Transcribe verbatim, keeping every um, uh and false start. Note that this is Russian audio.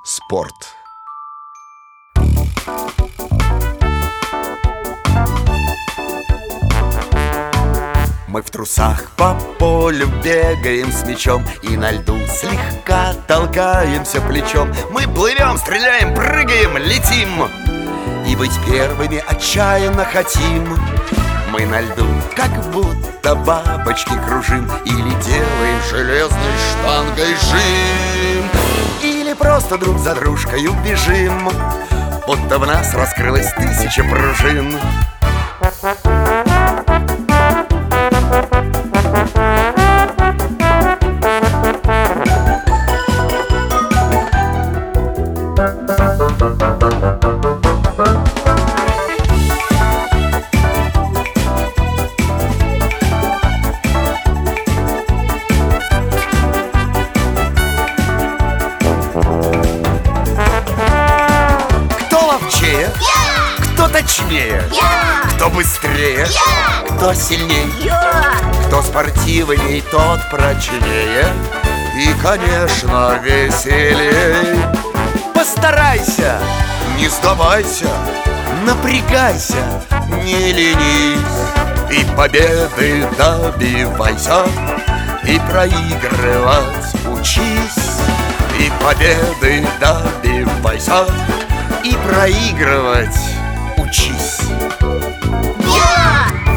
Спорт. Мы в трусах по полю бегаем с мячом и на льду слегка толкаемся плечом. Мы плывем, стреляем, прыгаем, летим и быть первыми отчаянно хотим. Мы на льду как будто бабочки кружим или делаем железной штангой жим, или просто друг за дружкою бежим, будто в нас раскрылась тысяча пружин. Я! Кто точнее? Я! Кто быстрее? Я! Кто сильнее? Я! Кто спортивней, тот прочнее и, конечно, веселей. Постарайся, не сдавайся, напрягайся, не ленись, и победы добивайся, и проигрывать учись, и победы добивайся, и проигрывать учись. Я!